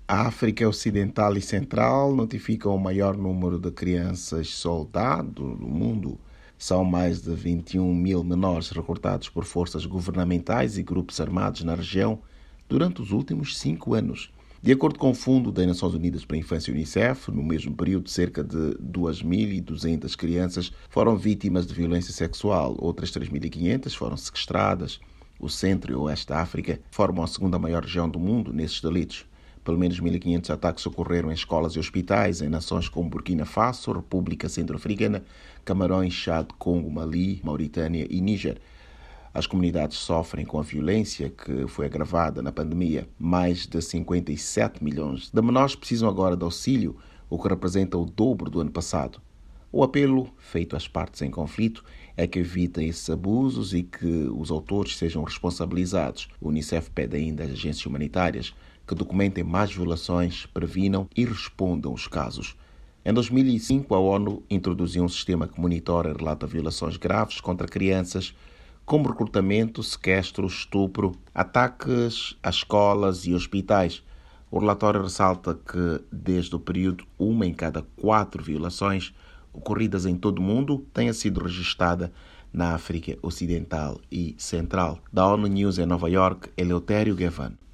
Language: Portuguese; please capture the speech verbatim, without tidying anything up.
A África Ocidental e Central notificam o maior número de crianças soldado do mundo. São mais de vinte e um mil menores recrutados por forças governamentais e grupos armados na região durante os últimos cinco anos. De acordo com o Fundo das Nações Unidas para a Infância Unicef, no mesmo período, cerca de duas mil e duzentas crianças foram vítimas de violência sexual, outras três mil e quinhentas foram sequestradas. O centro e o oeste da África formam a segunda maior região do mundo nesses delitos. Pelo menos mil e quinhentos ataques ocorreram em escolas e hospitais em nações como Burkina Faso, República Centro-Africana, Camarões, Chad, Congo, Mali, Mauritânia e Níger. As comunidades sofrem com a violência que foi agravada na pandemia. Mais de cinquenta e sete milhões de menores precisam agora de auxílio, o que representa o dobro do ano passado. O apelo feito às partes em conflito é que evitem esses abusos e que os autores sejam responsabilizados. O Unicef pede ainda às agências humanitárias que documentem mais violações, previnam e respondam os casos. Em dois mil e cinco, a ONU introduziu um sistema que monitora e relata violações graves contra crianças, como recrutamento, sequestro, estupro, ataques a escolas e hospitais. O relatório ressalta que, desde o período, uma em cada quatro violações ocorridas em todo o mundo tenha sido registrada na África Ocidental e Central. Da ONU News em Nova York, Eleutério Gavan.